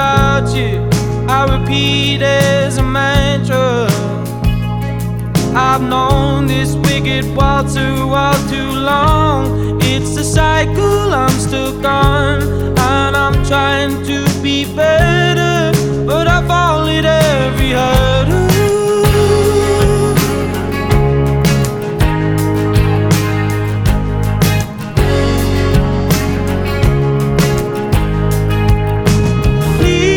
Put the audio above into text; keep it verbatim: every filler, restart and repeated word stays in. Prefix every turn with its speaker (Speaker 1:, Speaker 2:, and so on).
Speaker 1: about you, I repeat as a mantra. I've known this wicked waltzer all too long. It's a cycle I'm stuck on, and I'm trying to be better.